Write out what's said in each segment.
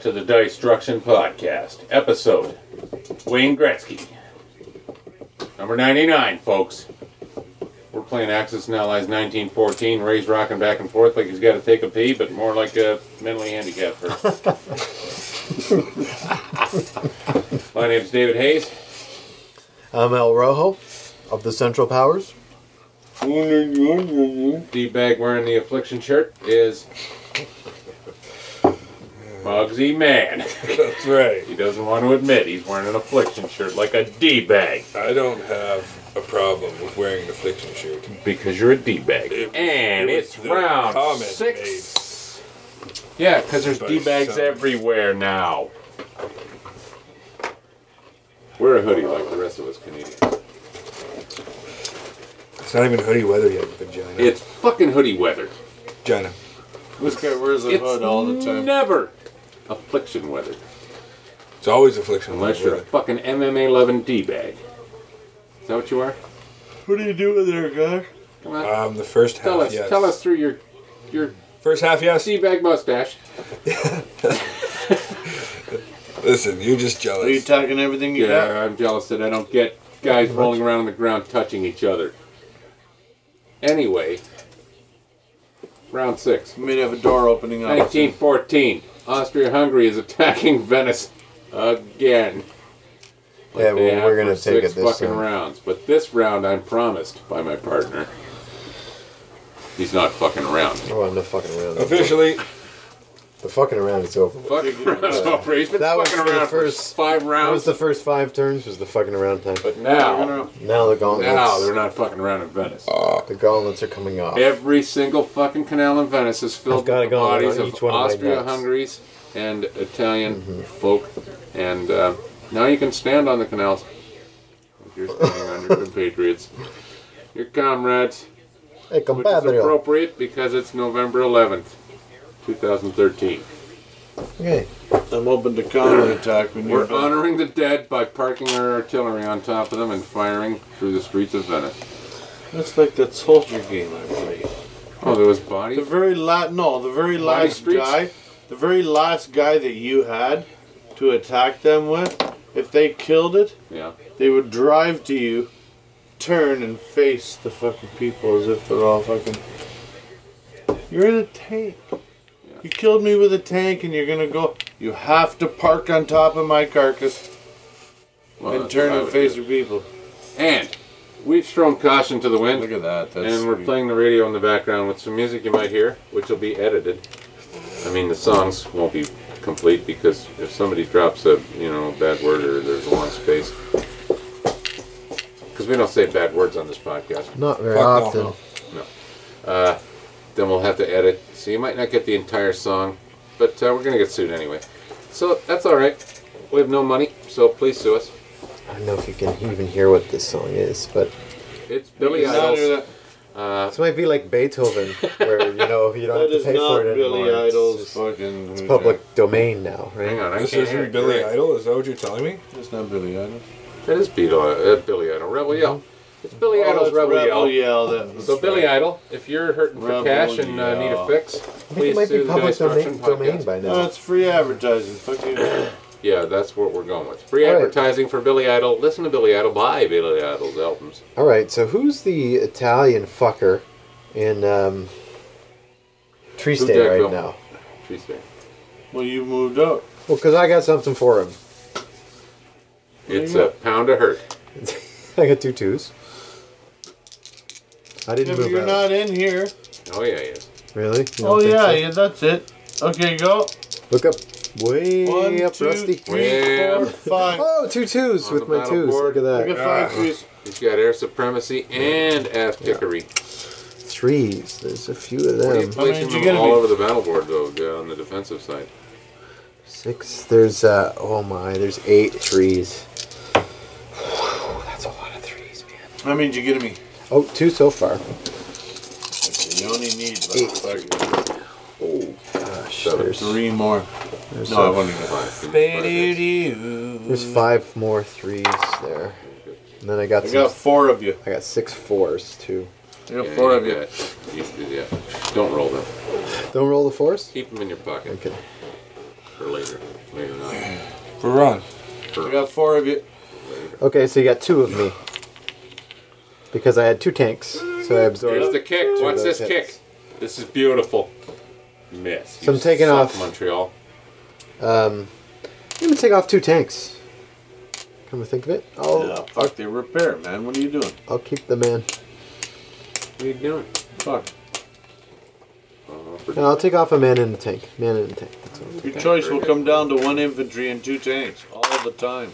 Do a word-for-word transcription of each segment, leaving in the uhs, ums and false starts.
to the Distruction Podcast, episode Wayne Gretzky. Number ninety-nine, folks. We're playing Axis and Allies nineteen fourteen. Ray's rocking back and forth like he's got to take a pee, but more like a mentally handicapped person. My name's David Hayes. I'm El Rojo of the Central Powers. D-bag wearing the Affliction shirt is Muggsy Man. That's right. He doesn't want to admit he's wearing an Affliction shirt like a D-bag. I don't have a problem with wearing an Affliction shirt. Because you're a D-bag. It- and it was it's the round comment six. Yeah, because there's By D-bags some. everywhere now. Wear a hoodie like the rest of us Canadians. It's not even hoodie weather yet, vagina. It's fucking hoodie weather. Vagina. This guy wears a It's hood all the time. never Affliction weather. It's always Affliction Unless you're a weather. fucking M M A loving D-bag. Is that what you are? What are you doing there, guy? Come on. Um, the first half, tell us, yes. tell us through your your First half, yes. D-bag mustache. Listen, you're just jealous. Are you talking everything you got? Yeah, I'm jealous that I don't get guys rolling around on the ground touching each other. Anyway, round six. You may have a door opening up. nineteen fourteen. Austria-Hungary is attacking Venice again. Like Yeah, they well, have we're gonna for take six it this fucking time. rounds. But this round, I'm promised by my partner. He's not fucking around. Oh, I'm not fucking around. Officially, The fucking around is over. Fucking around is over. He's been That was fucking for the around for first- five That was rounds. the first five turns was the fucking around time. But now, Now the gauntlets, now they're not fucking around in Venice. the gauntlets are coming off. Every single fucking canal in Venice is I've filled got with a the gauntlet bodies on of each one of my Austria-Hungaries and Italian Mm-hmm. folk. And uh, now you can stand on the canals. If you're standing on your compatriots. Your comrades. Hey, Which is compadre. appropriate because it's November eleventh, twenty thirteen. Okay. I'm open to counterattack when you're We're done. honoring the dead by parking our artillery on top of them and firing through the streets of Venice. That's like that soldier game I played. Oh, there was The bodies? very last, no, the very Body last streets? guy, the very last guy that you had to attack them with, if they killed it, Yeah. they would drive to you, turn and face the fucking people as if they're all fucking. You're in a tank. You killed me with a tank and you're gonna go. You have to park on top of my carcass Well, and that's turn what I and would face do. your people. And we've thrown caution to the wind. Look at that. That's And we're sweet. playing the radio in the background with some music you might hear, which will be edited. I mean, the songs won't be complete because if somebody drops a, you know, bad word or there's a long space. Because we don't say bad words on this podcast. Not very Fuck no, often. no. Uh, then we'll have to edit. So you might not get the entire song, but uh, we're going to get sued anyway. So that's alright. We have no money, so please sue us. I don't know if you can even hear what this song is, but It's Billy It's not Idol's. that- Uh, this might be like Beethoven, where you know you don't That have to is pay not for it Billy anymore. It's Idol's just- fucking. It's public domain now, right? hang on, I this can't hear isn't it. Billy You're right. Idol? Is that what you're telling me? It's not Billy Idol. That is Beetle, uh, Billy Idol. Rebel Yell. It's Billy Oh, Idol's that's Rebel, Rebel Yell. Yell. Then. So Billy Idol, if you're hurting for Rebel cash and uh, need a Yell. fix, I think please it might sue be the public Destruction domain, domain Podcast. by No, now. it's free advertising. Fuck you. Yeah, that's what we're going with. Free All right. advertising for Billy Idol. Listen to Billy Idol. Buy Billy Idol's albums. All right, so who's the Italian fucker in um, Tree Who State Jackville? right now? She's there. Well, you moved out. Well, because I got something for him. It's you a go. pound of hurt. I got two twos. I Yeah, didn't but move you're out. not in here. Oh, yeah, yes. Really? You don't Oh think yeah, so? yeah, that's it. Okay, go. Look up. Way One, up, two, Rusty. three, Way four, up. five. Oh, two twos On with the my twos. battle Look at I that. got five trees. He's got air supremacy and ass kickery. Threes. There's a few of What are you them. placing did you them get all me? over the battle board, though, yeah, on the defensive side? Six. There's, uh, oh my, there's eight threes. That's a lot of threes, man. How many did you get me? Oh, two so far. Okay, you only need like Eight. fucking Oh, Gosh, Seven. there's, three more. there's, No, I uh, won't even. five. there's five more threes there. And then I got I some, got four of you. I got six fours too. I got Yeah, four of you you. got- you- yeah. Don't roll them. Don't roll the fours? Keep them in your pocket Okay. for later. Later on. For Ron. We got four of you. Okay, so you got two of me. Because I had two tanks, so I absorbed. Here's the kick. two of What's those this hits. kick? This is beautiful. Miss. So You I'm taking suck, off- Montreal. Um, I'm gonna take off two tanks. Come to think of it, I'll Yeah, fuck, they repair, man. What are you doing? I'll keep the man. What are you doing? Fuck. Oh, for- No, I'll take off a man and a tank. Man and a tank. That's all. Your choice will come down to one infantry and two tanks all the time.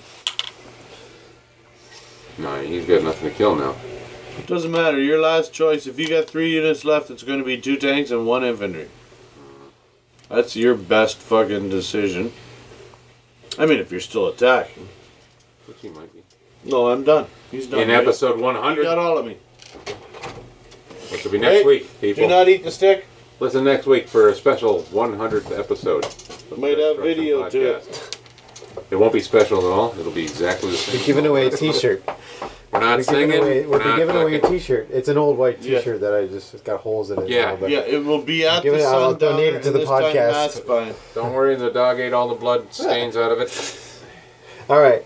No, he's got nothing to kill now. It doesn't matter. Your last choice. If you got three units left, it's going to be two tanks and one infantry. That's your best fucking decision. I mean, if you're still attacking. Which he might be. No, I'm done. He's done. In right? episode one You hundred, got all of me. which will be next Hey, week, Do people. not eat the stick. Listen next week for a special one hundredth episode. of Might the have Destruction video to it. Podcast. It won't be special at all. It'll be exactly the same. We're giving away a T-shirt. We're not We're singing. giving away, we're we're not giving away a fucking- T-shirt. It's an old white Yeah. T-shirt that I just it's got holes in it. Yeah. now, but Yeah, it will be at Give the it- I'll Sundowner, donate it to and the this time podcast. Matt's buying. Don't worry, the dog ate all the blood stains out of it. All right.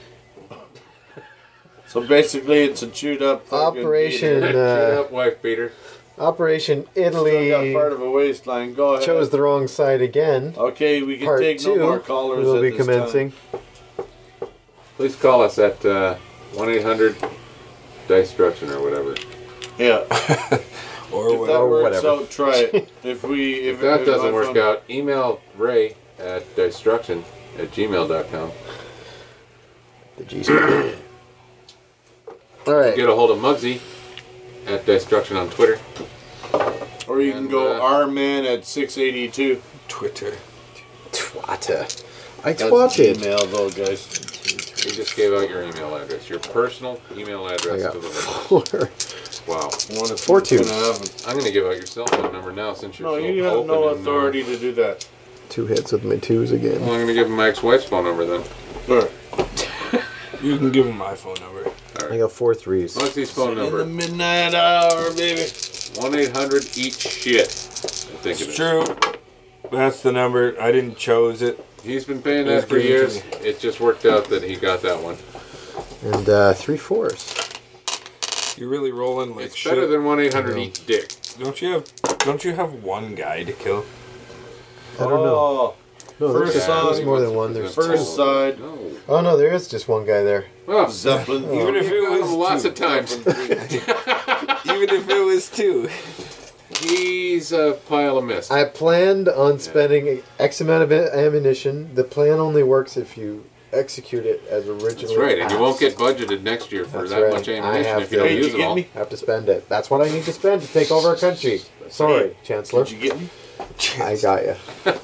So basically, it's a chewed up fucking Operation beater. Shut uh, up, wife beater. Operation Still got Italy part of a waistline. Go ahead. chose the wrong side again. Okay, we can Part take two no more callers. will at be this commencing. Please call us at uh, one eight hundred Destruction or whatever. Time. Yeah. Or If whatever. that Or works whatever. out, try it. If we, if, If that if doesn't my work phone- out, email Ray at destruction at gmail dot com. The G spot. All right. Get a hold of Muggsy at destruction on Twitter. or you can and, go uh, R man at six eighty-two. Twitter. Twatter. I That's twatted. email though, guys. You just gave out your email address, your personal email I address got to the four. Wow. I want to see Four what's twos. gonna happen. I'm going to give out your cell phone number now since you're No, so you have open no and, uh, authority to do that. Two hits with my twos well, again. I'm going to give him my ex-wife's phone number then. Sure. You can give him my phone number. I got four threes. Muggsy's phone In the number, midnight hour, baby. one eight hundred eat shit. I think it It's is. true. That's the number. I didn't chose it. He's been paying It was that for given to years. me. It just worked out that he got that one. And uh, three fours. You're really rolling like It's shit. better than one eight hundred No. eat dick. Don't you have? Don't you have one guy to kill? I don't know. Oh, No, there's, First just, there's song. more than one. There's first two. side. No. Oh no, there is just one guy there. Oh, Zeppelin. Even if it got him was lots two. of times. Even if it was two. He's a pile of mist. I planned on spending X amount of ammunition. The plan only works if you execute it as originally. That's right, and you won't passed. get budgeted next year for That's that right. much I ammunition have if you to- don't Hey, did use you it get all. me? I have to spend it. That's what I need to spend to take over a country. Sorry, Chancellor. Did you get me? I got you.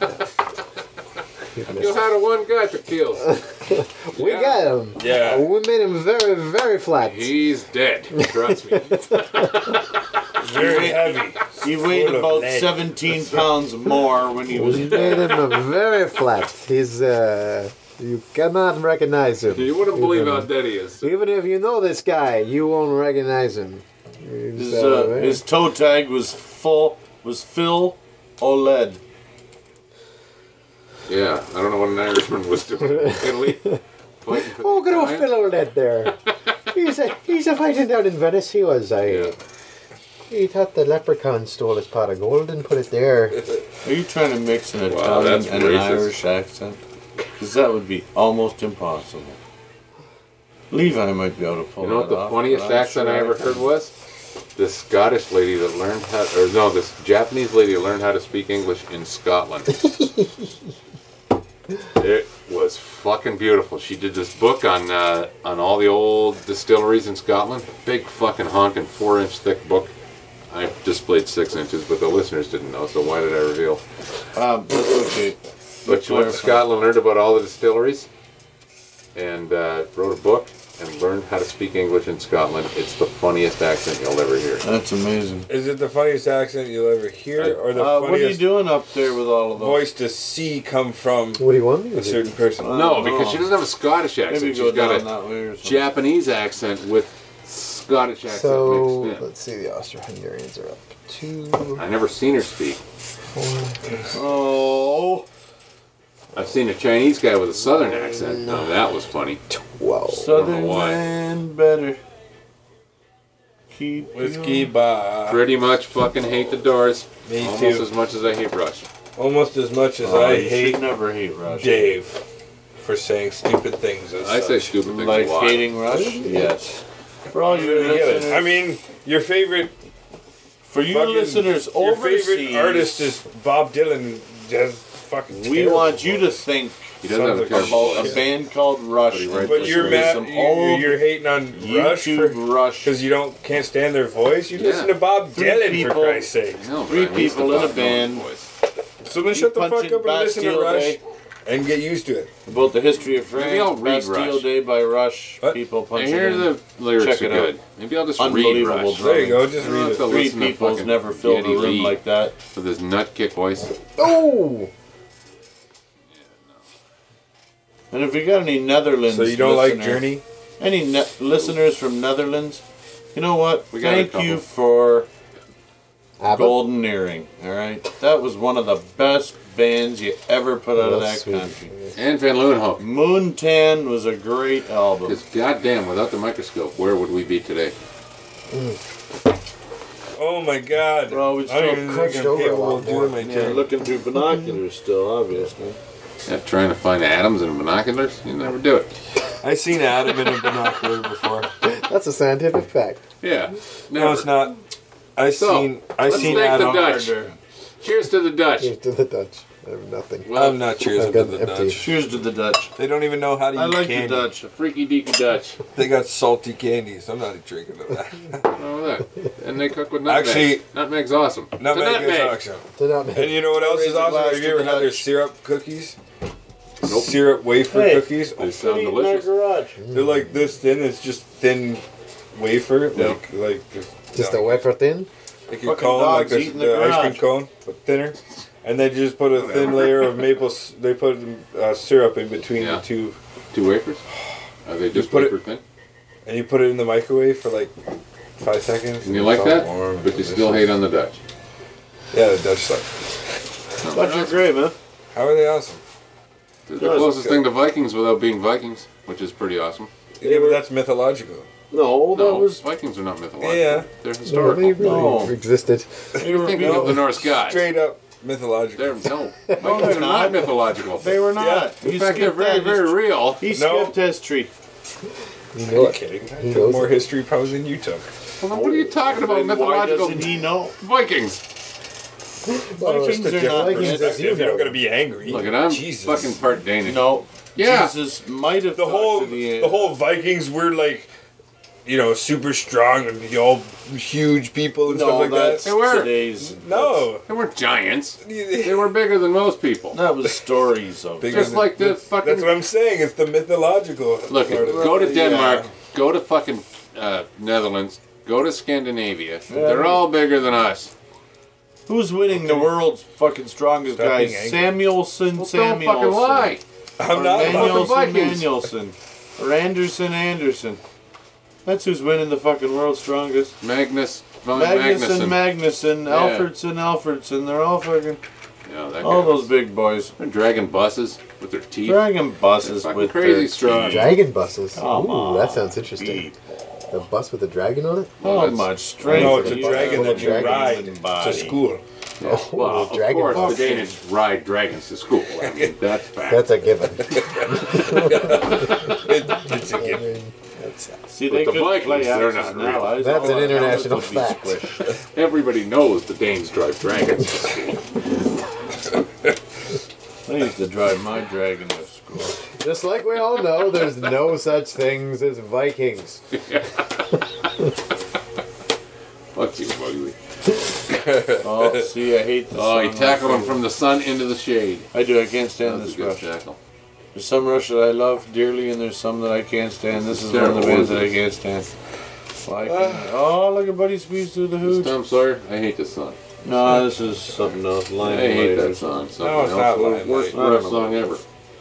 You You missed. had a one guy to kill. We Yeah. got him. Yeah. We made him very, very flat. He's dead. Trust me. Very heavy. He weighed Full of about lead. seventeen pounds more when he was We made dead. him very flat. He's uh, you cannot recognize him. You wouldn't believe Even- how dead he is. Even if you know this guy, you won't recognize him. His, He's, uh, uh, his toe tag was full, was Phil Oled. Yeah, I don't know what an Irishman was doing in Italy. Fighting for oh, the good old Italians. Phil Oled there. he's a he's a fighting down in Venice. He was. I. Yeah. He thought the leprechaun stole his pot of gold and put it there. Are you trying to mix an Wow, Italian that's and an racist. Irish accent? Because that would be almost impossible. Levi might be able to pull You know what that the off, funniest but I'm accent sure I ever can. heard was? This Scottish lady that learned how, or no, this Japanese lady that learned how to speak English in Scotland. It was fucking beautiful. She did this book on uh, on all the old distilleries in Scotland. Big fucking honking four inch thick book. I displayed six inches, but the listeners didn't know, so why did I reveal? Um, that's okay. But she went to Scotland, learned about all the distilleries, and uh, wrote a book and learned how to speak English in Scotland. It's the funniest accent you'll ever hear. That's amazing. Is it the funniest accent you'll ever hear, or the Uh, what are you funniest doing up there with all of those? voice to see come from What do you want me a to do? certain person? Uh, No, because she doesn't have a Scottish Maybe accent. go She's got down a that way or something. Japanese accent with Scottish accent So mixed in. let's see. The Austro-Hungarians are up two, I never seen her speak. four, Oh, I've seen a Chinese guy with a southern accent. Now that was funny. twelve. Southern why. man better keep Whiskey you- bar. Pretty much fucking hate the Doors. Me Almost too. as much as I hate Rush. Almost as much as Oh, I you hate should never hate Rush. Dave for saying stupid things. As I say such. stupid things Like a lot. hating Rush? Yes. For all you Really get it. listeners, I mean, your favorite, for you fucking- listeners your overseas, favorite artist is Bob Dylan. Just fucking. we terrible want you to voice. think He doesn't have a Sounds like terrible about voice. a band called Rush. But he writes But Listen you're to mad. some You, old you're hating on Rush YouTube Rush. because you don't can't stand their voice. You Yeah. listen to Bob Three Dylan people- for Christ's sake. No, but Three I hate people the in a Bob Dylan band. voice. So then shut the fuck punching up and listen to Bastille Rush Day. and get used to it. About the history of Maybe I'll France, read Bastille Rush. Day by Rush. What? People I punching hear in. the lyrics Check are it out. good. Maybe I'll just read Unbelievable Rush. drum. There you go. Just I don't read have it. to Three listen to people's fucking never filled a Geddy room Lee like that. with his nut kick voice. Oh! And if you got any Netherlands, So you don't like listener- Journey? Any ne- listeners from Netherlands? You know what? We got a Thank couple. you for ABBA? Golden Earring. All right, that was one of the best bands you ever put out of that That's sweet. country. And Van Leeuwenhoek. Moontan was a great album. Because goddamn, without the microscope, where would we be today? Oh my God! Well, we I don't still even think crunched I'm over a capable lot of doing more. my Yeah, turn. looking through binoculars still, obviously. Yeah, trying to find atoms in binoculars? You never do it. I seen Adam in a binocular before. That's a scientific fact. Yeah. Never. No, it's not. I So, seen. I let's seen thank the Adam. Dutch. Cheers to the Dutch. Here's to the Dutch. I have nothing. Well, I'm not cheers I've to got the empty. Dutch. Cheers to the Dutch. They don't even know how to I eat like candy. the Dutch. the freaky deaky Dutch. They got salty candies. I'm not drinking of that. Oh, that. And they cook with nutmeg. Actually- Nutmeg's awesome. The Nutmeg is nutmeg. awesome. To not make- And you know what else Raise is a awesome? glass Have you to ever the had their Dutch. syrup cookies? Nope. Syrup wafer Hey. cookies. They sound Eat in delicious. our garage. They're like this thin. It's just thin wafer, like like Just a wafer thin? like your Fucking cone, like dogs the, eating the the ice cream garage. cone, but thinner. And they just put a thin layer of maple. s- They put uh, syrup in between Yeah. the two, Two wafers? Are they just put it- wafer thin? and you put it in the microwave for like five seconds. And you it's like all that? warm But and you still hate delicious. on the Dutch. Yeah, the Dutch suck. Dutch are great, man. How are they awesome? They're the closest thing to Vikings without being Vikings, which is pretty awesome. Yeah, but that's mythological. No, that No, was. Vikings are not mythological. Yeah. They're No, historical. they really No. existed. You're thinking of the Norse gods. Straight up mythological. They're, no, Vikings are not not. mythological. They were not. Yeah. In You fact, they're skipped very, that very history. real. He No. skipped history. You Are know you it. kidding? I He took knows more it. history probably than you took. Well, then what are you talking about? Then why Mythological doesn't he know? Vikings. Well, Vikings just a are different not Vikings myths. as you If you're know. not gonna be angry, Look, and I'm Jesus. fucking part Danish. No. Yeah. Jesus might have the talked whole to the, the whole Vikings were like, you know, super strong and you all huge people and No, stuff like that's They were. today's. No, They weren't giants. They Bigger were bigger than most people. That was stories of. Just like the that's, fucking- That's what I'm saying. It's the mythological. Look, part of it. go to Denmark, Yeah. go to fucking uh, Netherlands, go to Scandinavia. They're all bigger than us. Who's winning the world's fucking strongest Stop guys? being angry. Samuelson, Well, Samuelson. don't fucking lie. I'm Or not. fucking Manuelson, Vikings. Manuelson. Or Anderson, Anderson. That's who's winning the fucking world's strongest. Magnus von Magnuson, Magnuson. Magnuson, Yeah. Alfredson, Alfredson. They're all fucking. Yeah, that All guy those was- big boys. They're dragging buses with their teeth. Dragon buses They're fucking with crazy their strong. teeth. Dragon buses. Come Ooh, on, that sounds interesting. people. The bus with a dragon on it? Well, How that's- much strength? No, it's a do you dragon have that in you your ride human to body? school. Yeah. Well, of dragon course, bus. the Danish ride dragons to school. I mean, that's fact. That's a given. It, it's a I gift. mean, that's, See, But they the couldn't Vikings, play they're Axis not and real. Allies. That's All an our helmets international would be fact. squished. Everybody knows the Danes drive dragons to school. I used to drive my dragon to school. just like we all know, there's no such things as Vikings. Fuck you, Bugley. Oh, see, I hate the Oh, you song. tackle him from the sun into the shade. I do. I can't stand That's a this good rush. tackle. There's some rush that I love dearly, and there's some that I can't stand. This is one of the bands that I can't stand. Why can't I- oh, look at Buddy squeeze through the This hooch. Tom Sawyer, I hate this song. No, this is something else. I Lion hate Light or that song. Something No, it's else. not Worst- Lion Worst Light. Rush song ever.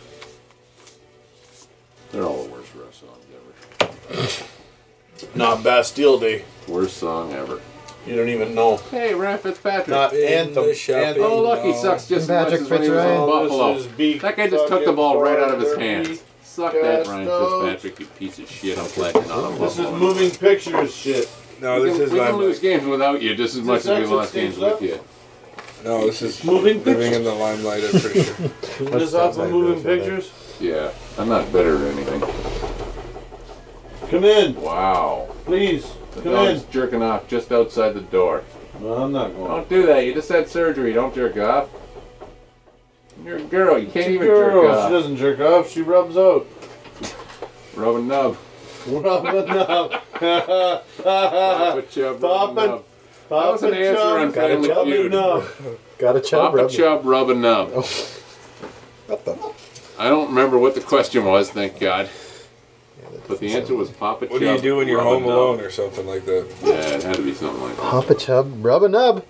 They're all the worst Rush songs ever. Not Bastille Day. Worst song ever. You don't even know. Hey, Ryan Fitzpatrick. Not In Anthem. the shopping Anthem. Oh, look, he mall. sucks just as much Patrick as when he was in Fitzgerald. Buffalo. This is beak That guy just took the ball right out of his fucking hands. Suck that, Ryan Casto. Fitzpatrick, you piece of shit. I'm glad you're not on This is Buffalo. moving pictures shit. No, we this can, is we can Limelight. lose games without you just as much as we exit lost stage games left? with you. No, this is Moving living pictures. in the limelight, I'm pretty sure. Isn't this off of moving pictures? Yeah, I'm not better at anything. Come in, Wow. please. The Come dog's in. jerking off just outside the door. No, I'm not going. Don't do that. You just had surgery. Don't jerk off. You're a girl. You can't It's a even girl. jerk She off. doesn't jerk off. She rubs out. Rub a nub. Rubbing up. Pop a chub, rub a Poppin'. nub. That was an answer on Got a Family chub. Feud. Got a chub Pop a rub. chub, rub a nub. What the? I don't remember what the question was, thank God. But the answer was Papa Chub. What do you do when you're rub a home nub. alone or something like that? Yeah, it had to be something like that. Pop a chub, rub a nub.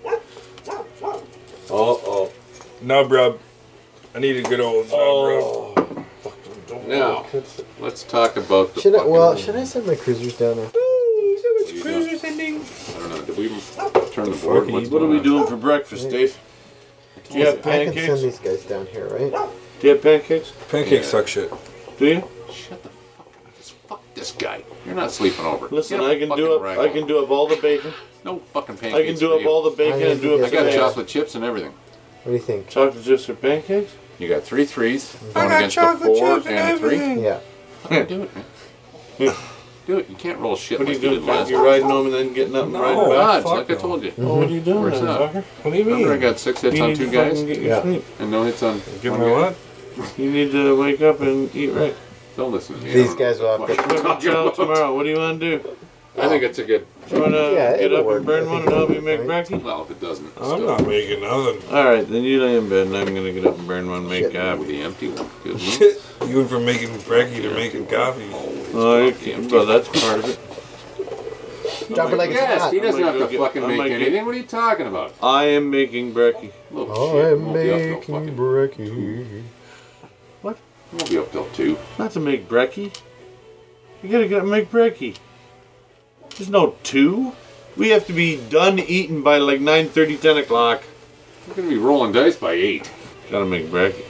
Oh, oh. Nub rub. I need a good old nub rub. Oh. Now, let's talk about the Should I? fucking- Well, should I send my cruisers down there? What are you doing? I don't know. Did we even turn the board? fuck are What's you What are going we on? doing for breakfast, Dave? Do you have I can pancakes? send these guys down here, right? Do you have pancakes? Pancakes Yeah. suck shit. Do you? Shut the fuck up. Just fuck this guy. You're not sleeping over. Listen, Get a I can fucking do up. rag I on. can do up all the bacon. No fucking pancakes. I can do for up you. all the bacon I and do up have I to got Yes. chocolate chips and everything. What do you think? chocolate chips or pancakes. You got three threes going got against a chocolate four chips and and a three. everything. Yeah. Fucking do it, man. Do it. You can't roll shit What are like you you doing? did last You're time. riding home and then getting up and No. riding back. Odds, fuck like I no. told you. Oh, what are you doing, Where's then, that? fucker? What do you Remember I mean? got six hits You on need two to fucking guys get your Yeah. sleep. and no hits on Give one me guy? what? You need to wake up and eat right. Don't listen to me. I These don't know guys will what have the to- fuck you're talking Chill about. tomorrow. What do you want to do? I think it's a good. Do you want to Yeah, get it'll up work. and burn I one think and help you it'll make work. brekkie? Well, if it doesn't, I'm still. not making nothing. All right, then you lay in bed and I'm gonna get up and burn one, make Shit. Oh, coffee. the empty one. Good move. Shit. You went from making brekkie to making coffee. Oh, you can't. Well, that's part of it. Drop it like it's Yes, hot. he doesn't I might have go to get- fucking I make might get- anything. What are you talking about? I am making brekkie. Little Oh, shit. I'm Won't be up till making fucking. brekkie. Won't be up till two. Not to make brekkie. You gotta get make brekkie. There's no two. We have to be done eating by like nine thirty, ten o'clock. We're gonna be rolling dice by eight. Gotta make brekkie.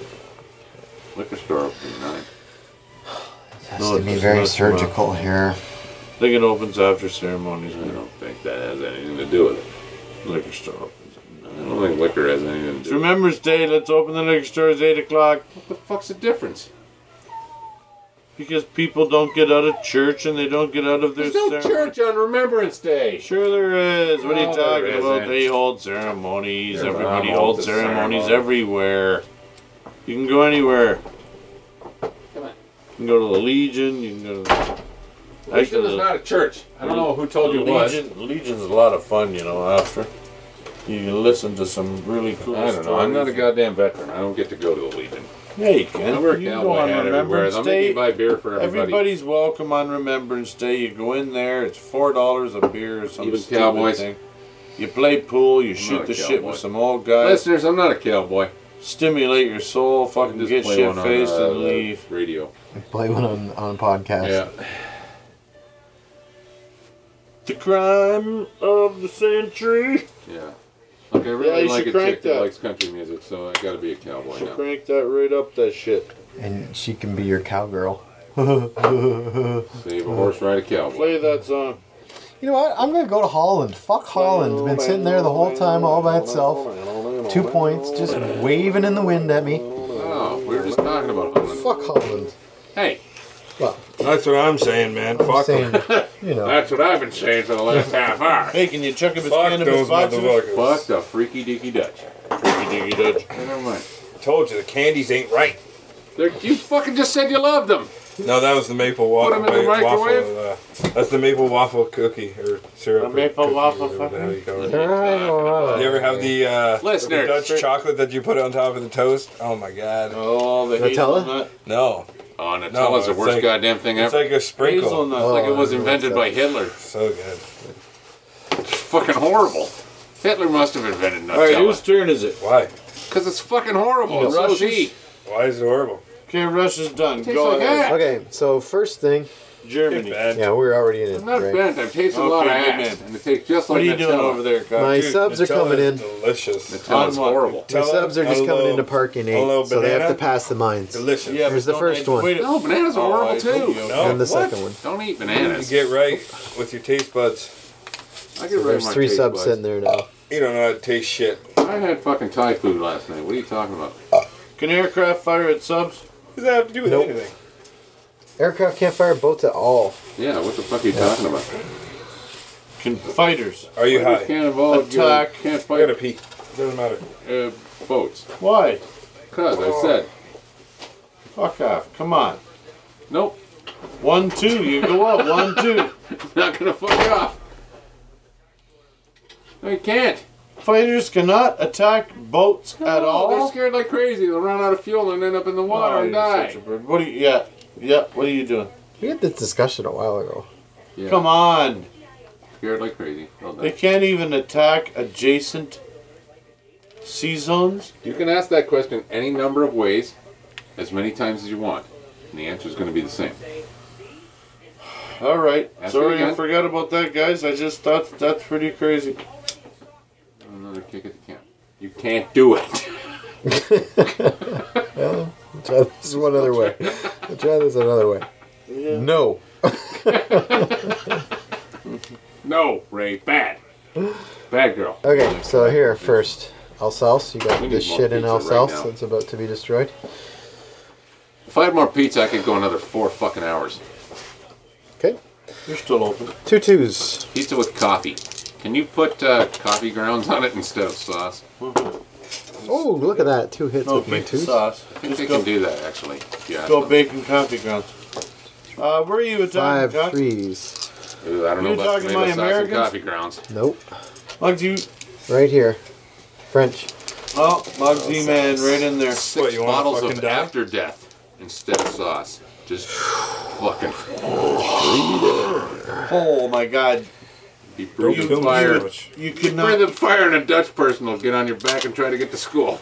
Liquor store opening nine. Has No, to be it's very not surgical here. I think it opens after ceremonies. I Man. don't think that has anything to do with it. Liquor store opens. I don't think liquor has anything to It's do with it. Remembrance Day. Let's open the liquor store at eight o'clock What the fuck's the difference? because people don't get out of church and they don't get out of their There's no ceremony. church on Remembrance Day. Sure there is. What are No, you talking there about? isn't. They hold ceremonies. You're Everybody wrong. holds It's a ceremonies ceremony. everywhere. You can go anywhere. Come on. You can go to the Legion. You can go to... Legion is not a church. I don't know who told you it was. Legion, Legion's a lot of fun, you know, after. You can listen to some really cool I don't know. I'm not a stories. goddamn veteran. I don't get to go to the Legion. Yeah, you can. I wear a You cowboy go on hat everywhere. Remembrance They'll make me Day. buy beer for everybody. Everybody's welcome on Remembrance Day. You go in there, it's four dollars a beer or some Even stupid cowboys? thing. You play pool, you not shoot a the shit cowboy. with some old guys, Listeners, I'm not a cowboy. stimulate your soul, fucking Just get play shit one on, faced uh, and the leave. Radio. Play one on, on a podcast. Yeah. The crime of the century. Yeah. Like I Yeah, really you like should a crank chick that that. likes country music, so I gotta be a cowboy Should now. crank that right up, that shit. And she can be your cowgirl. Save a horse, ride a cowboy. Play that song. You know what? I'm gonna go to Holland. Fuck Holland. Been sitting there the whole time all by itself. Two points, just waving in the wind at me. Oh, we were just talking about Holland. Fuck Holland. Hey, Well, That's what I'm saying, man. I'm Fuck saying, them. you know. that's what I've been saying for the last half hour. Hey, can you chuck up his Fuck cannabis those boxes? motherfuckers. Fuck the freaky deaky Dutch. Freaky diggy Dutch. Hey, never mind. Told you the candies ain't right. They're, you fucking just said you loved them. No, that was the maple wa- Put 'em in the wa- microwave? waffle. Uh, that's the maple waffle cookie or syrup. A or maple cookie, waffle whatever the hell you call it. Alright, You ever have the, uh, Listeners. the Dutch chocolate that you put on top of the toast? Oh my god. Oh, the Nutella? hazelnut. No. Oh, Nutella's No, the it's worst like- goddamn thing It's ever. like a sprinkle. Hazelnut. Oh, like it was I know invented that by stuff. Hitler. So good. It's fucking horrible. Hitler must have invented Alright, whose Nutella. turn is it? Why? Because it's fucking horrible. So is he. Russia's? Why is it horrible? Okay, Russia's done. Tastes Go like ahead. that. Okay, so first thing, Germany. Bad. Yeah, we're already in it. I'm not Right? bent. I've tasted a lot of Okay, good ass, man. and it tastes just What like are you doing Nutella. over there, Kyle? My Dude, subs are Nutella coming is in. Delicious. Nutella's On what? horrible. My Nutella, subs are just a coming little- into parking a little eight, so they have to banana. pass the mines. Delicious. Yeah, Here's but the don't first I- one. wait a- No, bananas are Oh, horrible I too. hope you- No. And the What? second one. Don't eat You bananas. get right with your taste buds. I get So rid of there's my three taste subs buds. sitting there now. You don't know how to taste shit. I had fucking Thai food last night. What are you talking about? Can aircraft fire at subs? What does that have to do with Nope. anything? Aircraft can't fire boats at all. Yeah, what the fuck are you talking about? Can fighters? Are you Fighters high? Can't evolve. Attack. Can't I fight gotta pee. Doesn't matter. uh, boats. Why? Cause I said Fuck off. Come on. nope. One, two. You go up. One, two. Not gonna fuck you off. No, you can't. Fighters cannot attack boats at No, all. They're scared like crazy. They'll run out of fuel and end up in the water Oh, and you're die. such a bird. What are you? Yeah. Yeah. What are you doing? We had this discussion a while ago. Yeah, Come on. scared like crazy. They'll They die. can't even attack adjacent sea zones. You can ask that question any number of ways, as many times as you want, and the answer is going to be the same. All right. Ask Sorry, me again. I forgot about that, guys. I just thought that's pretty crazy. Another kick at the can. You can't do it. Well, try this one other way. I'll try this another way. Yeah. No. No, Ray, bad. Bad girl. Okay, so here first, Alsace. You got We need this more shit in pizza right Alsace now. that's about to be destroyed. If I had more pizza, I could go another four fucking hours. Okay, You're still open. two twos. Pizza with coffee. Can you put uh, coffee grounds on it instead of sauce? Oh, look at that! Two hits No with my pizza twos. sauce. I think Just they go, can do that, actually. if you ask go them. bacon coffee grounds. Uh, where are you attacking, Five Cock? threes. Ooh, I don't know You about talking tomato my sauce and Americans? coffee grounds. Nope. Mugsy, you. Right here. French. Oh, Mugsy man, right in there. Six What, you wanna bottles of fucking die? after death instead of sauce. Just fucking Oh my God, be Don't breathing kill me fire. so much. you could Breathing not. fire and a Dutch person will get on your back and try to get to school.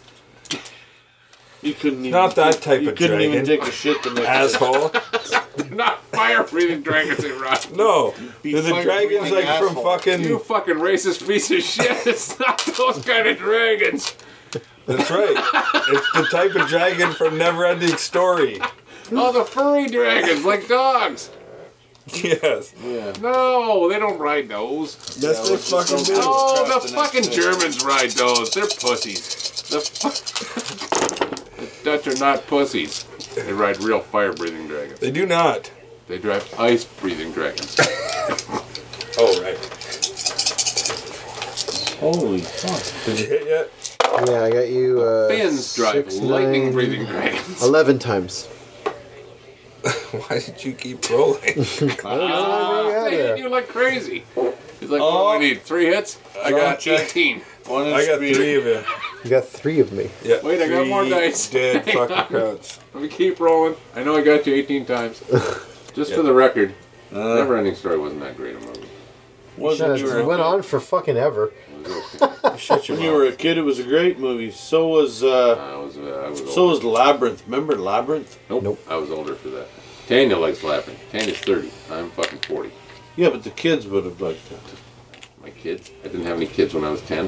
You couldn't even. Not that type you of couldn't even dragon. take a shit the next day. Asshole. Not fire-breathing dragons, they rot. No. Be They're the fire dragons breathing like from asshole. fucking. You fucking racist piece of shit. It's not those kind of dragons. That's right. It's the type of dragon from Neverending Story. Oh, the furry dragons, like dogs. Yes. Yeah. No, they don't ride those. Yes, they let's just fucking go- do. Oh, Crap, the the next fucking day. Germans ride those. They're pussies. The, fu- the Dutch are not pussies. They ride real fire-breathing dragons. They do not. They drive ice-breathing dragons. Oh, right. Holy fuck. Did you hit yet? Yeah, I got you. Uh, Finns drive six, lightning-breathing nine, dragons. Eleven times. Why did you keep rolling? Ah, Yeah, they yeah. hit you like crazy. He's like, Oh. what do I need? Three hits? I Draw got check. eighteen. One I got speed. three of you. You got three of me. Yeah. Wait, I got three more dice. Dead Hang fucking on. crowds. Let me keep rolling. I know I got you eighteen times. Just for the record, Uh, Neverending Story wasn't that great a movie. wasn't Shut you it were a went kid. on for fucking ever. It was okay. Shut your When you were a kid, it was a great movie. So was uh, I was, uh, I was older. so was Labyrinth. Remember Labyrinth? Nope. Nope. I was older for that. Tanya likes Labyrinth. Tanya's thirty. I'm fucking forty. Yeah, but the kids would have liked it. My kids? I didn't have any kids when I was ten.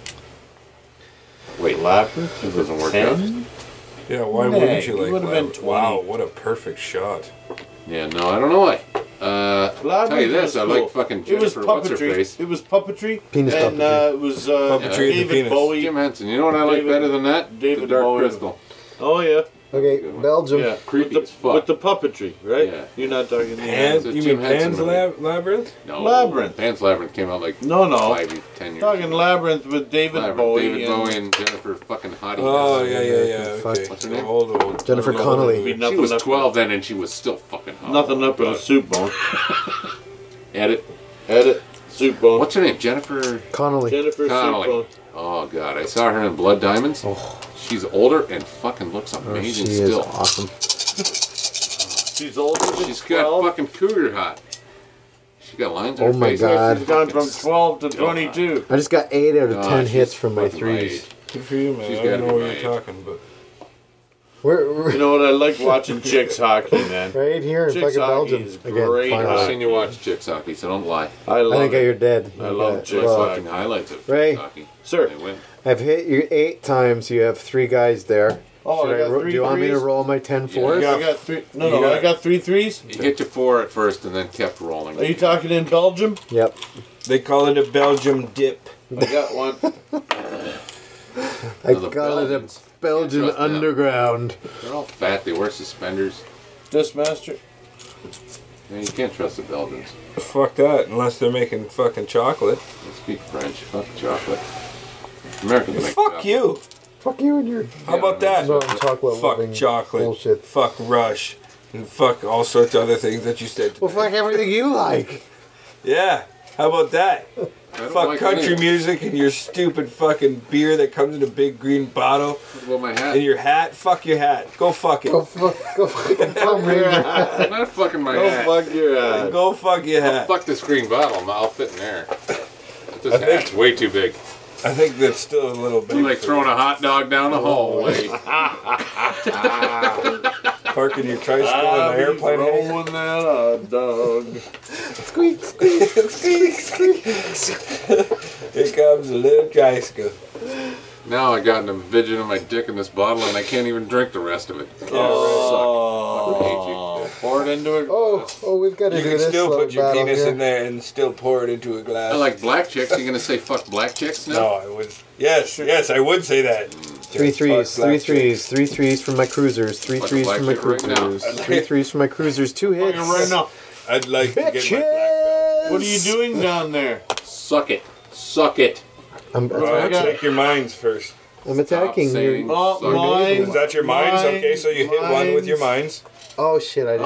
Wait, Labyrinth? It doesn't work out. ten? Yeah, why Nay, wouldn't you you like would've been Lab- twenty. Wow, what a perfect shot. Yeah, no, I don't know why. Uh, I'll tell you Labyrinth this, was I cool. like fucking It was Jennifer, what's her puppetry. face? It was puppetry. Penis and puppetry. uh, it was uh, Puppetry of the David penis. Bowie. Jim Henson. You know what I like David- better than that? David the Dark Bowie. Crystal. Oh yeah, Okay, Good one. Belgium. yeah. Creepy with as the, fuck. with the puppetry, right? Yeah. You're not talking. Pan, it's a you Jim mean Henson Pan's movie. Lab- Labyrinth? No. Labyrinth. Pan's Labyrinth came out like No, no. five, ten years Talking ago. Labyrinth with David Labyrinth, Bowie. David and Bowie and Jennifer fucking Hottie. Oh, yeah, yeah, yeah. Fuck. Okay. What's her name? Old, old. Jennifer old, Connelly. movie. Be nothing She was up- twelve then and she was still fucking hot. Nothing up with a God. soup bone. Edit. Edit. Soup bone. What's her name? Jennifer Connolly. Jennifer Connelly. Soup bone. Oh god, I saw her in Blood Diamonds. Oh, She's older and fucking looks oh, she amazing is still. awesome. She's older than She's got twelve. fucking cougar hot. She got lines on Oh her my face. God. She's gone from twelve to Still hot. twenty-two. I just got eight out of Oh, ten she's hwhat from my fucking my threes. age. Good for you, man. She's I gotta don't know be what my you're age. talking, but We're, we're You know what? I like watching chicks hockey, man. right here in Chicks fucking hockey Belgium is again. great. I've Finally. seen you watch chicks hockey, so don't lie. I I love think it. you're dead. I You love got- chicks well, Fucking highlights of Ray. chicks hockey. Sir. They win. I've hit you eight times. You have three guys there. Oh, Should I got ro- three do you want me to threes? roll my ten fours? Yeah. I got three. No, You no, got- I got three threes. He hit you four at first and then kept rolling. Are you talking in Belgium? Yep. They call it a Belgium dip. I got one. I Now, the call it a Belgians, Belgian trust them. underground. They're all fat. They wear suspenders. Dismaster. Man, you can't trust the Belgians. Fuck that, unless they're making fucking chocolate. They speak French. Fuck chocolate. Americans make Fuck chocolate. you. Fuck you and your How about that? no, chocolate Fuck loving chocolate. bullshit. Fuck Rush. And fuck all sorts of other things that you said. Well, today. fuck everything you like. Yeah. How about that? I don't Fuck like country any- music and your stupid fucking beer that comes in a big green bottle What about my hat? and your hat. Fuck your hat. Go fuck it. Go fuck, go fucking fuck me. I'm not fucking my Go hat. fuck your ass. Go fuck your I'll hat. fuck this green bottle. I'll fit in there. This I think- hat's way too big. I think that's still a little big. It's like for throwing a hot dog down the hallway. parking your tricycle in I'll an be airplane hangar. throwing that hot dog. Squeak, squeak, squeak, squeak. Here comes a little tricycle. Now I got an vision of my dick in this bottle and I can't even drink the rest of it. Oh, pour it into it. Oh, oh, we've got to You do can this still little put your battle penis here. in there and still pour it into a glass. I like black chicks. You gonna say fuck black chicks now? No, I would. Yes, yes, I would say that. Three Yes, threes, fuck three black threes, three threes from my cruisers, three Fuck a threes black from my chick right now. cruisers, three threes from my cruisers, two hits. Fucking right now. chicks. I'd like to get my black belt. What are you doing down there? Suck it. Suck it. I'm, Well, I got- take your mines first. I'm attacking Stop you. saying Oh, suck it. mine. Is that your mines? Mine, Okay, so you hit one with your mines. Oh shit! I didn't.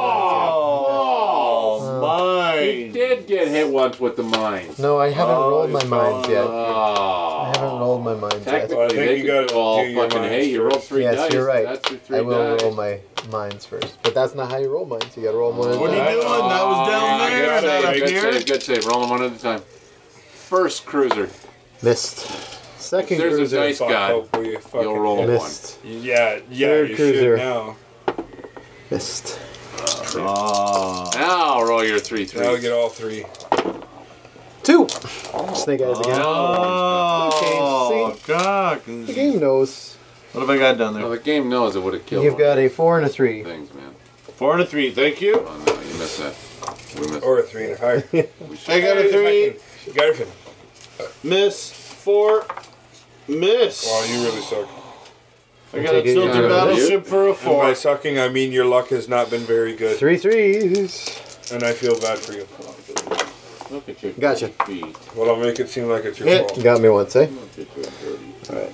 Oh, You mine. did get hit once with the mines. No, I haven't Oh, rolled my he's mines gone. yet. Oh. I haven't rolled my mines yet. Technically, Well, I think they you could gotta do all do your fucking, mines hey, you rolled first. three Yes, dice. you're right. That's your three I will dice. roll my mines first, but that's not how you roll mines. You gotta roll one at a What are you time. doing? That was down Oh, there. Good Not save, up good here. save, good save. Roll them one at a time. First cruiser. Missed. Second If there's a cruiser. dice Fuck, god, hope we fucking you'll roll hit. one. Missed. Yeah, yeah, Third you cruiser. should now. Missed. Oh. Now roll your three Now we threes. get all three. Two. Snake eyes again. Oh, Okay, God. The game knows. What have I got down Well, there? the game knows it would have killed You've one of got a four and a three. these things, man. Four and a three. Thank you. Oh, no, you missed that. We missed Or a three and a higher. it. We should- I got a three. Garfin. Miss. Four. Miss. Wow, you really suck. I got a Take it, tilted you got it. battleship for a And by four. sucking, I mean your luck has not been very good. Three threes. And I feel bad for you. Look at your Gotcha. dirty feet. Well, I'll make it seem like it's your Hit. fault. You got me once, eh? Look at your dirty feet. Alright.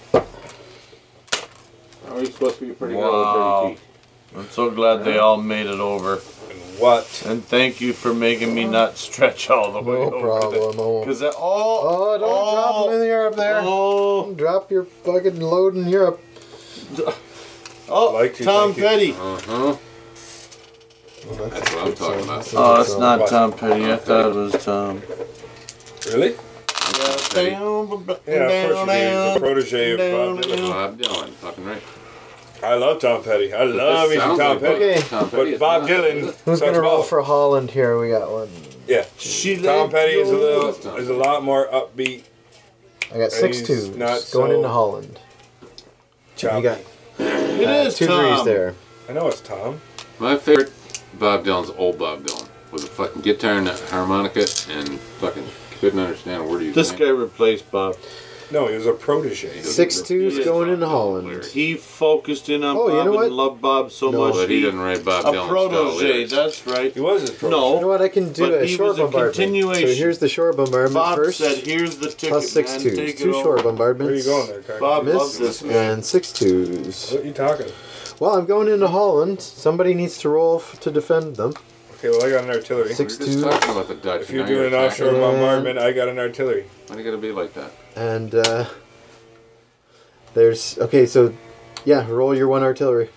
How are you supposed to be a pretty Wow. good with dirty feet? I'm so glad they all made it over. And what? And thank you for making me not stretch all the way No over problem. Oh, Because oh, oh, don't drop them in Europe there. Oh, Drop your fucking load in Europe. oh, Like to, Tom thank you. Petty. Uh-huh. That's what I'm talking about. Oh, it's not What? Tom Petty. I thought it was Tom. Really? Petty. Yeah, of course you did. He's a protege of Bob Dylan. Bob Dylan, fucking right. I love Tom Petty. I love me This some sounds Tom like Petty. Okay. Tom Petty. But It's Bob not. Dylan Who's sucks gonna roll balls. for Holland here? We got one. Yeah. She Tom let Petty is a go. little is a lot more upbeat. I got six he's twos not going so into Holland. Choppy. You got It uh, is two Tom. threes there. I know it's Tom. My favorite Bob Dylan's old Bob Dylan with a fucking guitar and a harmonica and fucking couldn't understand a word he was This saying. guy replaced Bob. No, he was a protege. Six twos He going is into Bob Dylan Holland. lyrics. He focused in on Oh, you Bob know what? and loved Bob so No. much. But he didn't write Bob a Dylan style protege. lyrics. That's right. He was his protege. No. You know what? I can do But a he shore was a bombardment. continuation. So here's the shore bombardment Bob first. said, "Here's the ticket, Plus six man. twos. Take Two it shore over." bombardments. Where are you going there, Kyle? Bob loves Miss this man. and six twos. What are you talking? Well, I'm going into Holland. Somebody needs to roll f- to defend them. Okay, well I got an artillery. Six We were just two. talking about the Dutch. If and you're now doing an attacking. offshore Yeah. bombardment, I got an artillery. Why do you gotta be like that? And uh, there's okay. So yeah, roll your one artillery.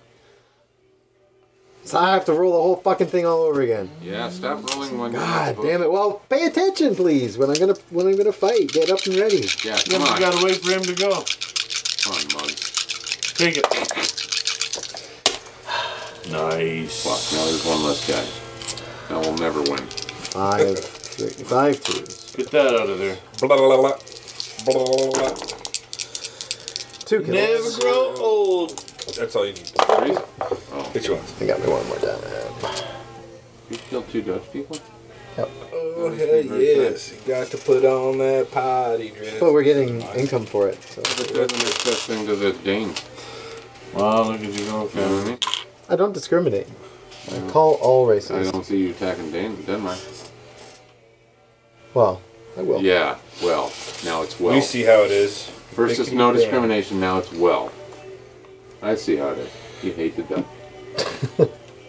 So I have to roll the whole fucking thing all over again. Yeah, stop rolling when you're not God supposed damn it! Well, pay attention, please. When I'm gonna when I'm gonna fight, get up and ready. to. Yeah, Then come we on. gotta wait for him to go. Come on, Muggs. Take it. Nice. Fuck, now there's one less guy. Now we'll never win. Five, three, five twos. Get that out of there. Blah, blah, blah, blah, blah, blah. Two kills. Never grow old. That's all you need. Threes? Which ones? I got me one more time. You killed two Dutch people? Yep. Oh, hell yes. You got to put on that potty dress. But we're getting income for it. So. But that's the best thing to the Danes. Wow, look at you go, You know what I Kevin. mean? I don't discriminate. I call all I races. don't see you attacking Dan- Denmark. Well, I will. Yeah, well, now it's well. We see how it is. First it's Making no you damn. discrimination, now it's well. I see how it is. You hate the Dutch.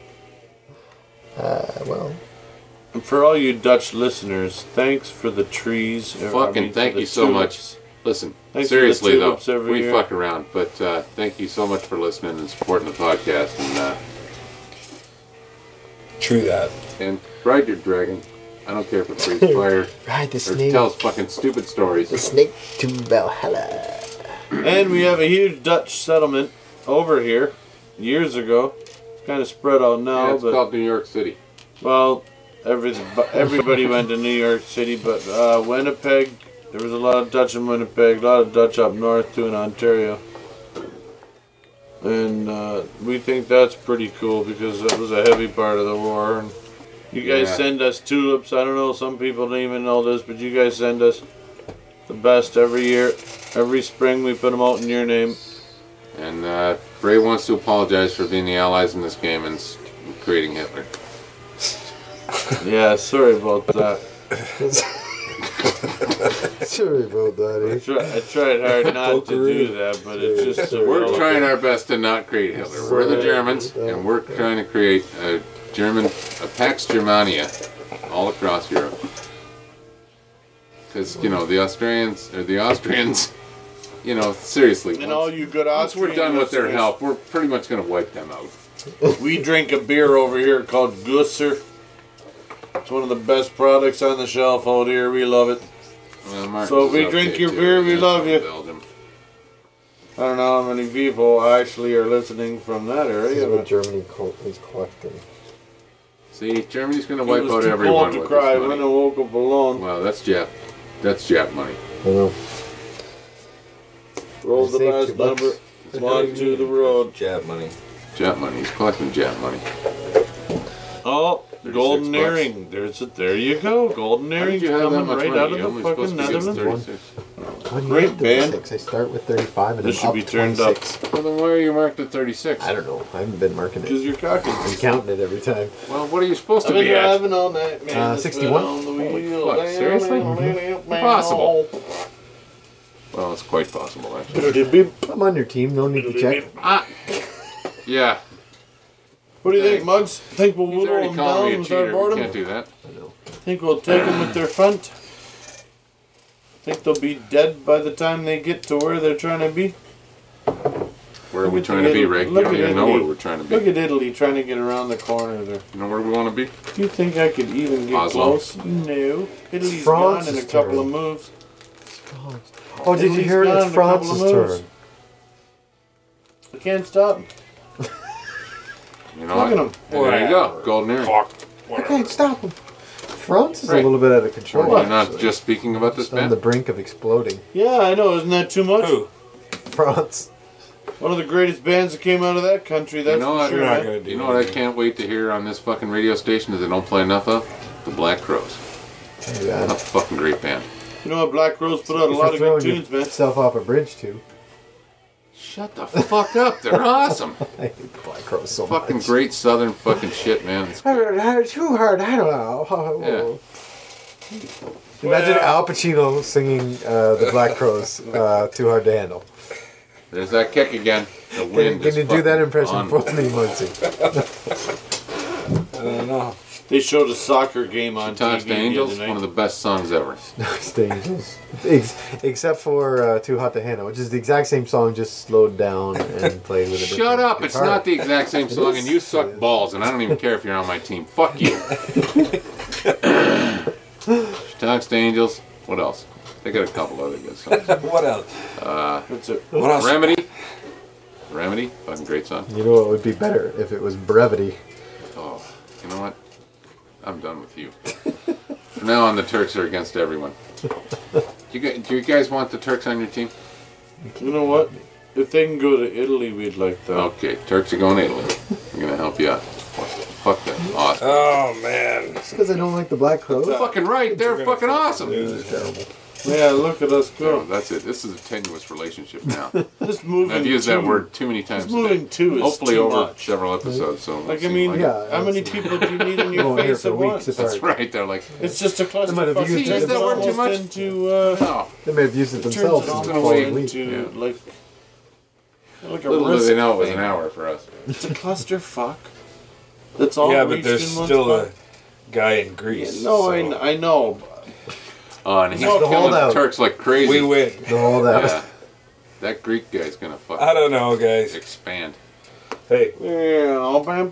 Uh, well, And for all you Dutch listeners, thanks for the trees. or, I Fucking mean, for thank the you so much. tulips. Listen, Thanks for the seriously though, tulips every we year. fuck around, but uh, thank you so much for listening and supporting the podcast, and uh, True that. and ride your dragon. I don't care if it breathes fire ride the or snake. tells fucking stupid stories. The snake to Valhalla. And we have a huge Dutch settlement over here years ago. It's kind of spread out now, Yeah, it's but called New York City. well, every, everybody went to New York City, but uh, Winnipeg, there was a lot of Dutch in Winnipeg, a lot of Dutch up north too in Ontario. And uh, we think that's pretty cool because that was a heavy part of the war. And you guys Yeah. send us tulips. I don't know, some people don't even know this, but you guys send us the best every year. Every spring we put them out in your name. And uh, Ray wants to apologize for being the allies in this game and s- creating Hitler. Yeah, sorry about that. Sorry about that, I, eh? try, I tried hard not to do that, but it's just a We're trying our best to not create Hitler. We're the Germans, and we're trying to create a German, a Pax Germania, all across Europe. Because you know the Australians or the Austrians, you know, seriously. And all Once, you good once we're Austrian done with their listeners, help, we're pretty much going to wipe them out. we drink a beer over here called Gusser. It's one of the best products on the shelf out here. We love it. Well, Marcus So if we is drink okay, your too. beer, we He's love from you. Belgium. I don't know how many people actually are listening from that This area. is what But Germany co- is collecting. See, Germany's going to it wipe was out too everyone cold to with cry this when I money. woke up alone. Well, that's Jap. That's Jap money. I know. Rolled the Saved last two bucks. number. One to the road. Jab money. Jap money. He's collecting Jap money. Oh, golden bucks. earring. There's a, there you go. Golden How earring did you have that coming much right money? out of You're the only fucking supposed to get Netherlands. thirty-six. When Great you have band. thirty-six, I start with thirty-five and This then should up be to turned up. twenty-six. Well, then why are you marked at thirty-six? I don't know. I haven't been marking it. Because you're cocking. I'm counting it every time. Well, what are you supposed I've to been be at? driving all night, man. Uh, It's been sixty-one? on the Holy wheel. fuck, seriously? Impossible. Well, it's quite possible, actually. I'm on your team. No need to check. Ah! Yeah. What do you think, Muggs? Think we'll He's whittle already them calling me down a with our cheater. We boredom? can't do that. Think we'll take them with their front? Think they'll be dead by the time they get to where they're trying to be? Where are Look we at trying the to be, Italy- Ray? You look don't at even know where Italy. we're trying to be. Look at Italy trying to get around the corner there. You know where we want to be? You think I could even get Oslo. close? No. Italy's France gone in a is couple turn. of moves. Oh, did you Italy's hear gone it's in a couple France's of moves. turn? I can't stop 'em. You know Look at what? 'em. And there you go. Golden earring. I can't stop him. France is Right. a little bit out of control. You're not actually. just speaking about this It's on the band? brink of exploding. Yeah, I know. Isn't that too much? Who? France. One of the greatest bands that came out of that country, that's You know for what? sure. You're not man. gonna do You know what I that. can't wait to hear on this fucking radio station that they don't play enough of? The Black Crows. Yeah. What a fucking great band. You know what? Black Rose put out a If lot you're of throwing good tunes, man. yourself off a bridge too. Shut the fuck up. They're awesome. I hate the Black Crows so Fucking much. great southern fucking shit, man. It's- Hard, too hard. I don't know. Imagine Al Pacino singing uh, the Black Crows. Uh, too hard to handle. There's that kick again. The Can, wind can is you do that fucking impression on. for me, Muncie? I don't know. They showed a soccer game on Talks T to V Angels, the other one of night. the best songs ever. Nice Angels. Ex- except for uh, Too Hot to Handle, which is the exact same song, just slowed down and played with a Shut different up! It's guitar. not the exact same song, is. and you suck It is. balls, and I don't even care if you're on my team. Fuck you. Talks to Angels. What else? They got a couple other good songs. What else? That's it. What else? Remedy. Remedy, fucking great song. You know what would be better if it was brevity. Oh, you know what? I'm done with you. From now on, the Turks are against everyone. Do you, guys, do you guys want the Turks on your team? You know what? If they can go to Italy, we'd like that. Okay, Turks are going to Italy. I'm gonna help you out. Fuck them. Awesome. Oh man. Just because I don't like the Black Crows. You're fucking right. They're fucking awesome. It's terrible. Yeah, look at us No, go. that's it. This is a tenuous relationship now. This moving. I've used two, that word too many times This moving today. two is Hopefully too over much. several episodes. So Like, I seem mean, like- Yeah, how many that's- people do you need in I'm your only here face for at weeks once? apart. That's right. They're like, It's just a cluster. might have used it that word too much. Into, uh, no. They may have used it turns themselves it in all the gonna following wait week. into Yeah. like, like a Little do risk they know it was thing. an hour for us. It's a cluster fuck. That's all. Yeah, but reached there's in one still spot. a guy in Greece. No, so I, I know. Oh, and he's No, the killing the holdout. Turks like crazy. we win. The whole that. Yeah. That Greek guy's gonna fucking I don't know, guys. expand. Hey, Yeah, bam,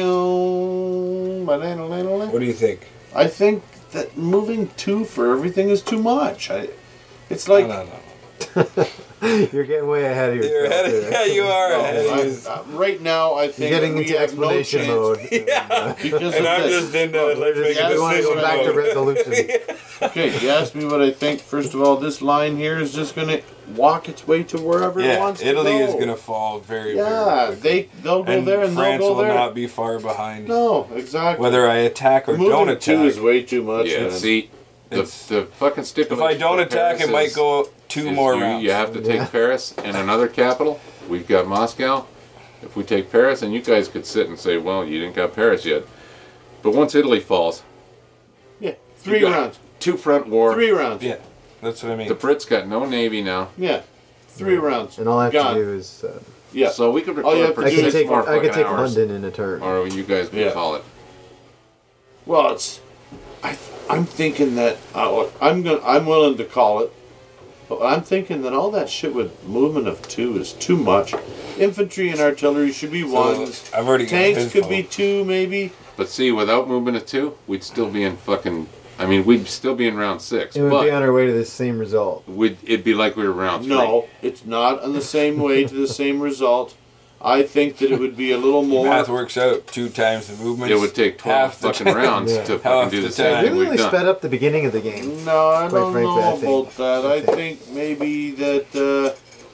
bam, ba-da-da-da-da. what do you think? I think that moving two for everything is too much. I, it's like no, no, no. You're getting way ahead of yourself. You're ahead of, here. yeah, you are no, ahead. I- of uh, right now. I You're think getting we into have no explanation chance mode. Yeah. because And of I'm this. just into let's make Yeah, a You want to decision. go back to mode. resolution. Okay, you asked me what I think. First of all, this line here is just gonna walk its way to wherever it Yeah, wants Italy to go. is gonna fall very, Yeah, very quickly. they they'll go and there and France they'll go will there. not be far behind. No, exactly. Whether I attack or Moving don't two attack. is way too much. Yeah, man. see, the, It's- the fucking If stipulation. I don't for attack, Paris it might is- go two is more you, rounds. You have to take Yeah. Paris and another capital. We've got Moscow. If we take Paris, and you guys could sit and say, well, you didn't got Paris yet. But once Italy falls, Yeah, three You got- rounds. two front war. Three rounds. Yeah, that's what I mean. The Brits got no navy now. Yeah, three rounds. And all I have Gone. to do is uh, Yeah. So we could All you record have for to I do can six take more I can fucking take hours. London in a turn. Or you guys could Yeah. call it. Well, it's. I, I'm thinking that uh, I'm going. I'm willing to call it, but I'm thinking that all that shit with movement of two is too much. Infantry and artillery should be So, ones. I've already got Tanks his could phone. be two, maybe. But see, without movement of two, we'd still be in fucking. I mean, we'd still be in round six. It would but be on our way to the same result. we'd, it'd be like we were round three. No, it's not on the same way to the same result. I think that it would be a little more. Math works out two times the movement. It would take twelve Half the fucking time. rounds Yeah. to Half fucking do the the same time. thing Really we've done. sped up the beginning of the game. No, I Quite don't frankly, know I think- about that. I I think maybe that uh,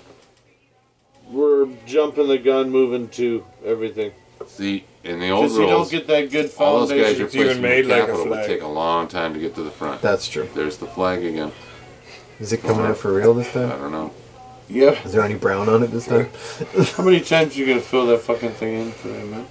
we're jumping the gun, moving to everything. See, in the old Because you don't rules, get that good all those guys foundation. you're It's even placing in made the like a capital would flag. take a long time to get to the front. That's true. There's the flag again. Is it coming out for real this I time? don't know. Yeah. Is there any brown on it this time? How many times you gonna fill that fucking thing in today, man?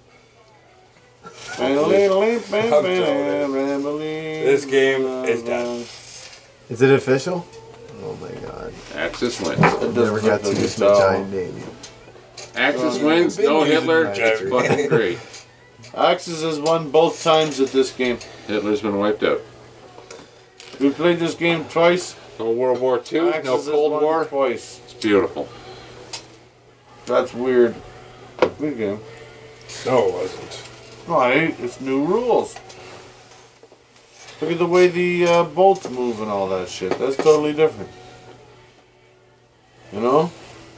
This game is done. Is it official? Oh my god. Axis wins. It Never doesn't got look to like use a my dog. giant name. Axis Well, wins. you've been No using Hitler. my It's giant fucking great. Axis has won both times at this game. Hitler's been wiped out. We played this game twice. No World War Two. Axis No has Cold won War. twice. It's beautiful. That's weird. Good game. No, it wasn't. Right, it's new rules. Look at the way the uh, bolts move and all that shit. That's totally different. You know?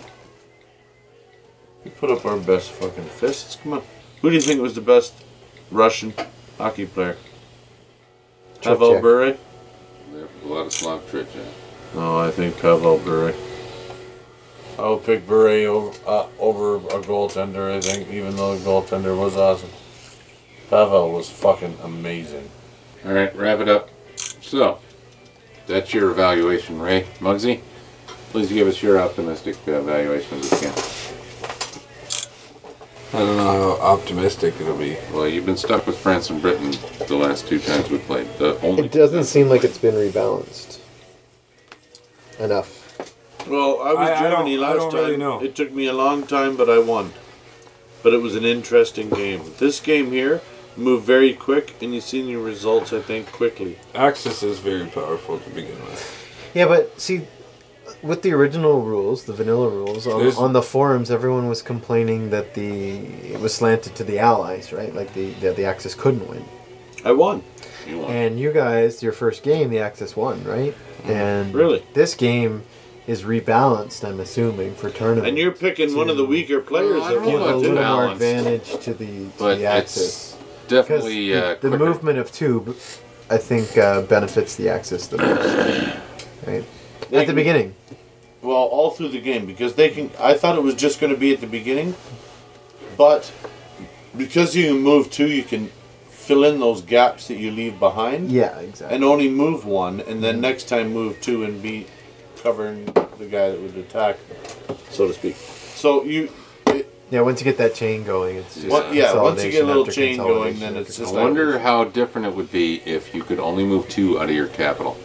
We put up our best fucking fists. Come on. Who do you think was the best Russian hockey player? Pavel Tretiak. Bure? There's a lot of Slav tricks. Yeah. No, I think Pavel Bure. I would pick Bure over, uh, over a goaltender, I think, even though the goaltender was awesome. Pavel was fucking amazing. All right, wrap it up. So, that's your evaluation, Ray. Muggsy, please give us your optimistic uh, evaluation of this game. I don't know how optimistic it'll be. Well, you've been stuck with France and Britain the last two times we played. The only It doesn't seem like it's been rebalanced enough. Well, I was I- I Germany don't- I last don't time. really know. It took me a long time, but I won. But it was an interesting game. This game here moved very quick, and you seen your results, I think, quickly. Axis is very powerful to begin with. Yeah, but see, with the original rules, the vanilla rules, on, There's- on the forums, everyone was complaining that the it was slanted to the Allies, right? Like the the, the Axis couldn't win. I won. you want. And you guys, your first game, the Axis won, right? And Really? this game, is rebalanced. I'm assuming for tournaments. And you're picking one of the weaker players. Well, I don't that give know a about little more balanced. advantage to the to But the axis. it's Because definitely the, uh, the quicker. movement of two, I think, uh, benefits the axis the most. Right They at the can- beginning. Well, all through the game, because they can. I thought it was just going to be at the beginning, but because you can move two, you can fill in those gaps that you leave behind, Yeah, exactly. and only move one, and then next time move two and be covering the guy that would attack, so to speak. So you, it, Yeah, once you get that chain going, it's just what, yeah, once you get a consolidation little after chain going, consolidation then after it's I just wonder like, how different it would be if you could only move two out of your capital.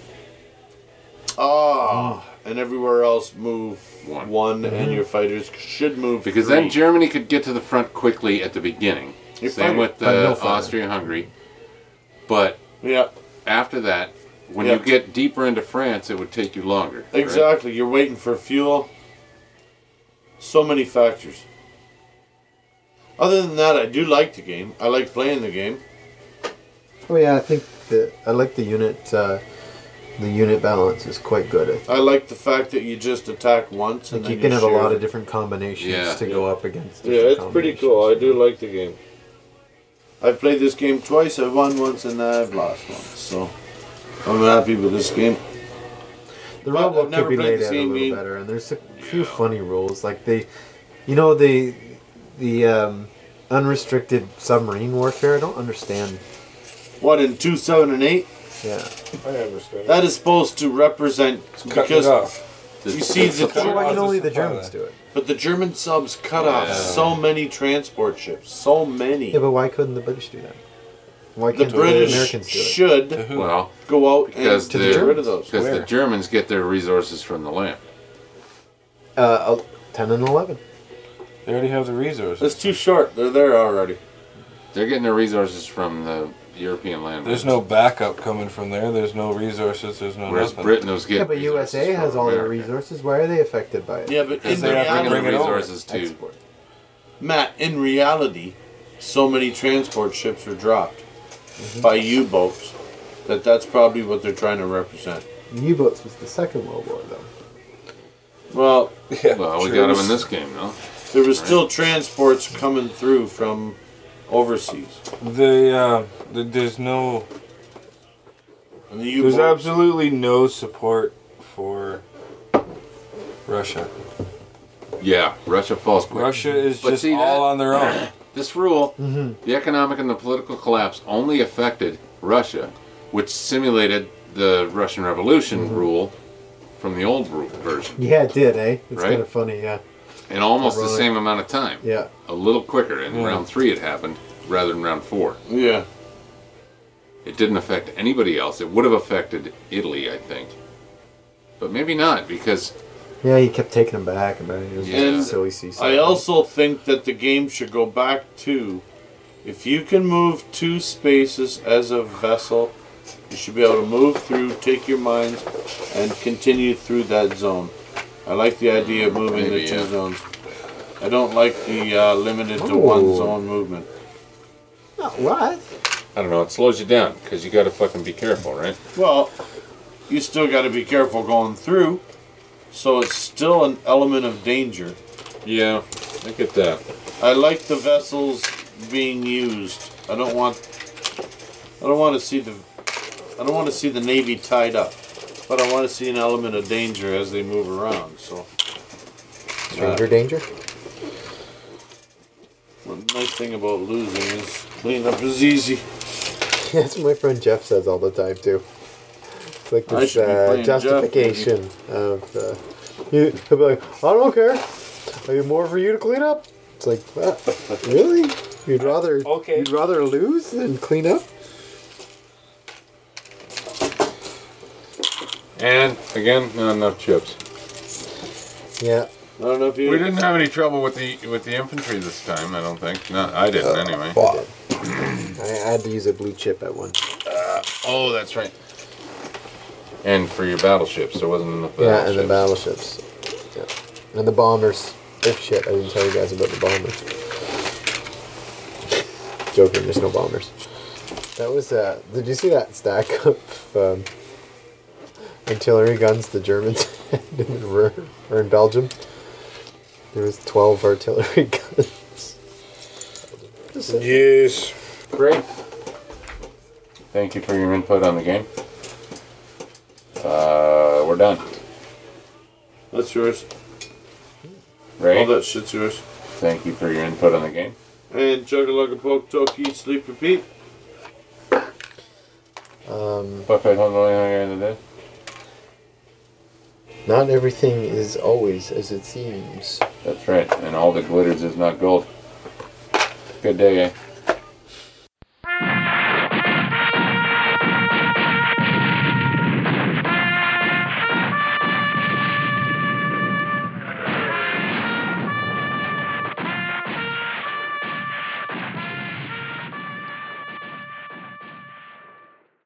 ah, and everywhere else move One. one, and your fighters should move Because three. then Germany could get to the front quickly at the beginning. You're Same fine. with But no uh, further. Austria-Hungary. But yeah. after that, when Yeah. you get deeper into France, it would take you longer. right? Exactly. You're waiting for fuel. So many factors. Other than that, I do like the game. I like playing the game. Oh yeah, I think that I like the unit. Uh, the unit balance is quite good. I think. I like the fact that you just attack once and Like you then can have a share. lot of different combinations Yeah. to go up against. Yeah, different it's pretty cool. I combinations. do like the game. I've played this game twice. I've won once and I've lost once. So I'm happy with this game. The But I've rulebook never could be played laid the out a same little game. better, and there's a few funny rules. Like they, you know, the the um, unrestricted submarine warfare. I don't understand. What in two, seven, and eight? Yeah. I understand. That is supposed to represent Cut it because off. The- you see the Cut it Why off can to only the supply Germans that. do it? but the German subs cut off Yeah. so many transport ships. So many. Yeah, but why couldn't the British do that? Why the can't the, British Americans do it? should To who? Well, go out because and To the get they're- rid of those. because the Where? Germans get their resources from the land. Uh, ten and eleven. They already have the resources. It's too short. They're there already. They're getting their resources from the European land. There's no backup coming from there. There's no resources. There's no Whereas nothing. Britain was getting Yeah, but U S A resources has from all their America. resources. Why are they affected by it? Yeah, but Because in they have bring bringing it the over. resources too. Export. Matt, in reality, so many transport ships are dropped by U-boats that that's probably what they're trying to represent. U-boats was the Second World War, though. Well, Yeah, Well, we true. got them in this game, though. there was still transports coming through from overseas. The, uh, the there's no And the there's U-boats, absolutely no support for Russia. Yeah, Russia falls quick. Russia is But just see, all that- on their own. This rule, Mm-hmm. the economic and the political collapse, only affected Russia, which simulated the Russian Revolution Mm-hmm. rule from the old ru- version Yeah, it did, eh? It's Right? kind of funny, yeah. in almost the Ironic. same amount of time. Yeah. A little quicker. In Yeah. round three, it happened rather than round four. yeah. It didn't affect anybody else. It would have affected Italy, I think, but maybe not because Yeah, he kept taking them back and back. It was Yeah. just And silly seesaw. I also think that the game should go back to, if you can move two spaces as a vessel, you should be able to move through, take your mines, and continue through that zone. I like the idea of moving Maybe, the two yeah. zones. I don't like the uh, limited to one Oh. zone movement. Oh, what? I don't know. It slows you down because you got to fucking be careful, right? Well, you still got to be careful going through, so it's still an element of danger. Yeah, I get that. I like the vessels being used. I don't want. I don't want to see the. I don't want to see the Navy tied up, but I want to see an element of danger as they move around. So, Stranger danger? the nice thing about losing is cleanup is easy. That's what my friend Jeff says all the time, too. It's like I this should be uh, playing Jeff, justification of. Uh, you, he'll be like, I don't care. Are you more for you to clean up? It's like, what? Really? You'd rather Okay. you'd rather lose than clean up? And again, not enough chips. Yeah. I don't know if you. We didn't have any trouble with the with the infantry this time. I don't think. No, I didn't anyway. I had to use a blue chip at one. Oh, that's right. And for your battleships, there wasn't enough Yeah, and the battleships. battleships. Yeah. And the bombers. Oh shit, I didn't tell you guys about the bombers. Joking, there's no bombers. That was, uh, did you see that stack of um, artillery guns the Germans in, Ru- or in Belgium. There was twelve artillery guns. Yes. Great. Thank you for your input on the game. Uh, we're done. That's yours. Ray, All that shit's yours. thank you for your input on the game. And Chugga Poke Talk Eat Sleep Repeat. Um, Buffet Home Alone the day. not everything is always as it seems. That's right, and all that glitters is not gold. Good day, eh?